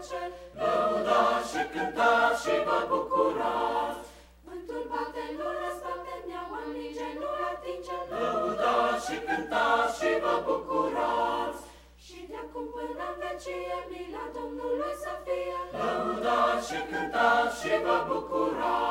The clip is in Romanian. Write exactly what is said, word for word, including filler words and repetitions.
voce, lăudați și cântați și vă bucurați. Vântul bate, nu răzbate, neaua în lige, nu-l atinge, lăudați și cântați și vă bucurați. Și de acum până în vecie, mila Domnului să fie, lăudați și cântați și vă bucurați.